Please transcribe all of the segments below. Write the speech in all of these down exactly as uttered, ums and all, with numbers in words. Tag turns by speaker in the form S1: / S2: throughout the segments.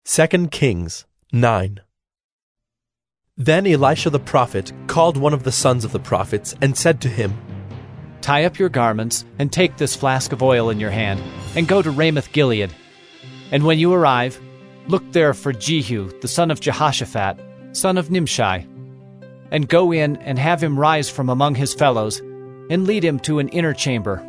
S1: Second Kings nine. Then Elisha the prophet called one of the sons of the prophets and said to him,
S2: Tie up your garments and take this flask of oil in your hand and go to Ramoth-Gilead. And when you arrive, look there for Jehu, the son of Jehoshaphat, son of Nimshi, and go in and have him rise from among his fellows and lead him to an inner chamber.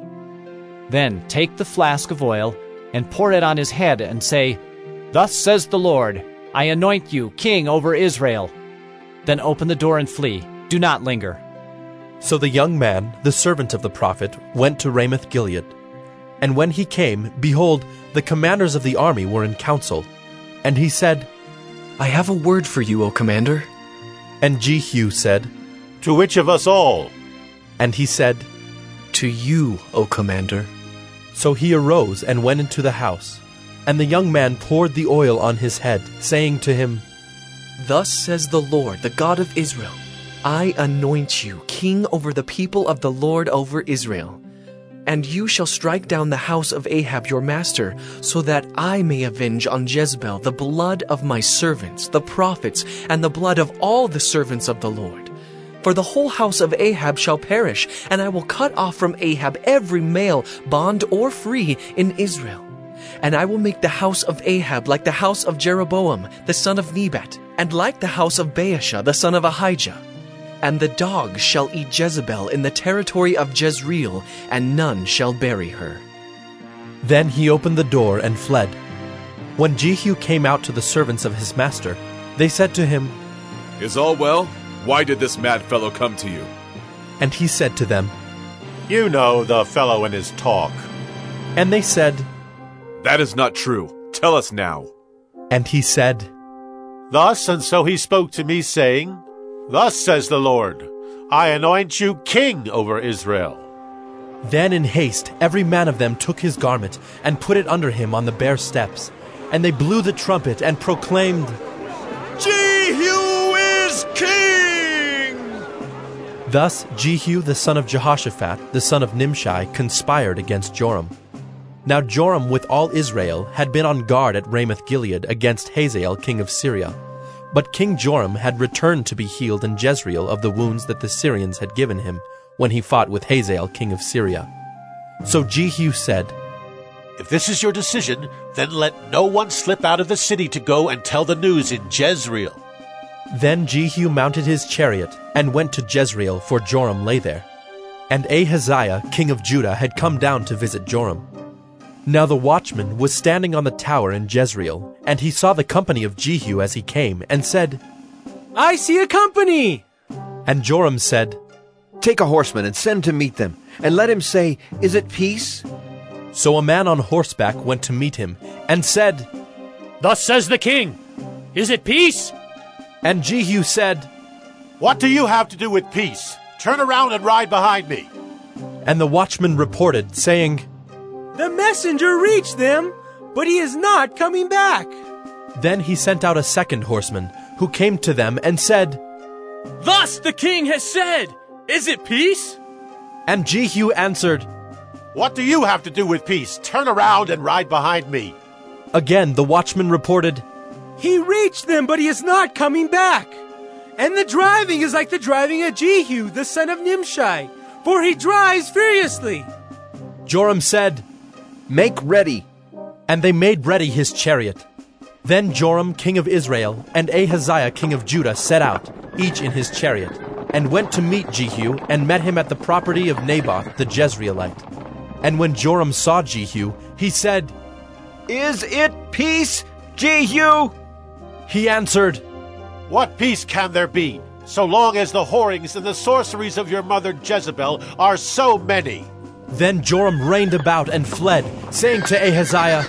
S2: Then take the flask of oil and pour it on his head and say, Thus says the Lord, I anoint you king over Israel. Then open the door and flee. Do not linger.
S1: So the young man, the servant of the prophet, went to Ramoth-Gilead. And when he came, behold, the commanders of the army were in council. And he said,
S3: I have a word for you, O commander.
S1: And Jehu said,
S4: To which of us all?
S1: And he said,
S3: To you, O commander.
S1: So he arose and went into the house. And the young man poured the oil on his head, saying to him,
S3: Thus says the Lord, the God of Israel, I anoint you king over the people of the Lord over Israel. And you shall strike down the house of Ahab your master, so that I may avenge on Jezebel the blood of my servants, the prophets, and the blood of all the servants of the Lord. For the whole house of Ahab shall perish, and I will cut off from Ahab every male, bond or free, in Israel. And I will make the house of Ahab like the house of Jeroboam, the son of Nebat, and like the house of Baasha, the son of Ahijah. And the dogs shall eat Jezebel in the territory of Jezreel, and none shall bury her.
S1: Then he opened the door and fled. When Jehu came out to the servants of his master, they said to him,
S5: Is all well? Why did this mad fellow come to you?
S1: And he said to them,
S4: You know the fellow and his talk.
S1: And they said,
S5: That is not true. Tell us now.
S1: And he said,
S4: Thus and so he spoke to me, saying, Thus says the Lord, I anoint you king over Israel.
S1: Then in haste every man of them took his garment and put it under him on the bare steps. And they blew the trumpet and proclaimed,
S5: Jehu is king!
S1: Thus Jehu the son of Jehoshaphat, the son of Nimshi, conspired against Joram. Now Joram with all Israel had been on guard at Ramoth-Gilead against Hazael king of Syria. But King Joram had returned to be healed in Jezreel of the wounds that the Syrians had given him when he fought with Hazael king of Syria. So Jehu said,
S4: If this is your decision, then let no one slip out of the city to go and tell the news in Jezreel.
S1: Then Jehu mounted his chariot and went to Jezreel, for Joram lay there. And Ahaziah king of Judah had come down to visit Joram. Now the watchman was standing on the tower in Jezreel, and he saw the company of Jehu as he came, and said,
S6: I see a company!
S1: And Joram said,
S7: Take a horseman and send to meet them, and let him say, Is it peace?
S1: So a man on horseback went to meet him, and said,
S6: Thus says the king, Is it peace?
S1: And Jehu said,
S4: What do you have to do with peace? Turn around and ride behind me.
S1: And the watchman reported, saying,
S6: The messenger reached them, but he is not coming back.
S1: Then he sent out a second horseman, who came to them and said,
S6: Thus the king has said, Is it peace?
S1: And Jehu answered,
S4: What do you have to do with peace? Turn around and ride behind me.
S1: Again the watchman reported,
S6: He reached them, but he is not coming back. And the driving is like the driving of Jehu, the son of Nimshi, for he drives furiously.
S1: Joram said,
S7: Make ready.
S1: And they made ready his chariot. Then Joram king of Israel and Ahaziah king of Judah set out, each in his chariot, and went to meet Jehu, and met him at the property of Naboth the Jezreelite. And when Joram saw Jehu, he said,
S7: Is it peace, Jehu?
S1: He answered,
S4: What peace can there be, so long as the whorings and the sorceries of your mother Jezebel are so many?
S1: Then Joram reined about and fled, saying to Ahaziah,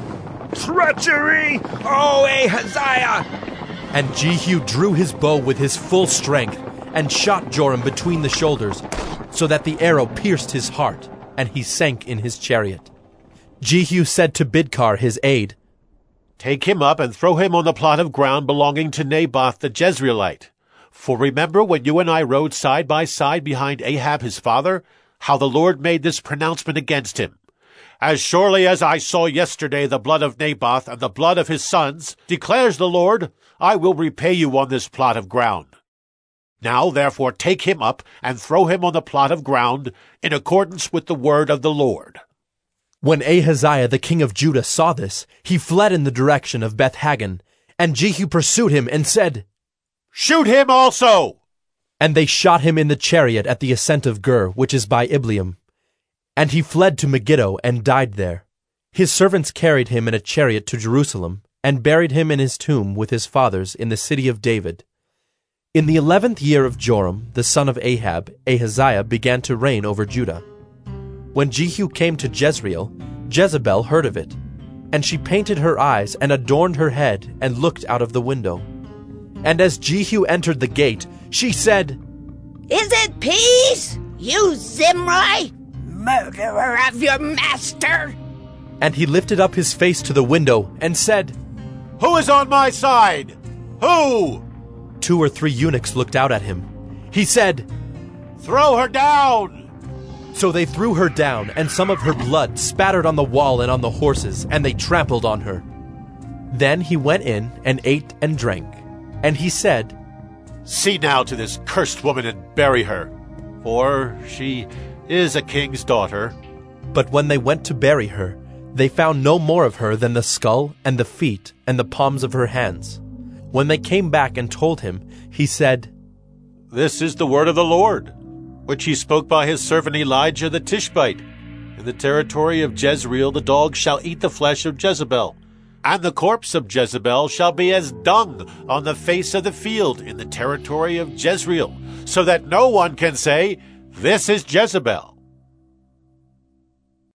S7: Treachery, O Ahaziah!
S1: And Jehu drew his bow with his full strength, and shot Joram between the shoulders, so that the arrow pierced his heart, and he sank in his chariot. Jehu said to Bidkar his aide,
S4: Take him up and throw him on the plot of ground belonging to Naboth the Jezreelite. For remember when you and I rode side by side behind Ahab his father, how the Lord made this pronouncement against him. As surely as I saw yesterday the blood of Naboth and the blood of his sons, declares the Lord, I will repay you on this plot of ground. Now therefore take him up and throw him on the plot of ground in accordance with the word of the Lord.
S1: When Ahaziah the king of Judah saw this, he fled in the direction of Beth-Haggan, and Jehu pursued him and said,
S4: Shoot him also!
S1: And they shot him in the chariot at the ascent of Gur, which is by Ibleam. And he fled to Megiddo and died there. His servants carried him in a chariot to Jerusalem, and buried him in his tomb with his fathers in the city of David. In the eleventh year of Joram, the son of Ahab, Ahaziah began to reign over Judah. When Jehu came to Jezreel, Jezebel heard of it, and she painted her eyes and adorned her head and looked out of the window. And as Jehu entered the gate, she said,
S8: Is it peace, you Zimri, murderer of your master?
S1: And he lifted up his face to the window and said,
S4: Who is on my side? Who?
S1: Two or three eunuchs looked out at him. He said,
S4: Throw her down!
S1: So they threw her down, and some of her blood spattered on the wall and on the horses, and they trampled on her. Then he went in and ate and drank. And he said,
S4: See now to this cursed woman and bury her, for she is a king's daughter.
S1: But when they went to bury her, they found no more of her than the skull and the feet and the palms of her hands. When they came back and told him, he said,
S4: This is the word of the Lord, which he spoke by his servant Elijah the Tishbite. In the territory of Jezreel the dogs shall eat the flesh of Jezebel, and the corpse of Jezebel shall be as dung on the face of the field in the territory of Jezreel, so that no one can say, This is Jezebel.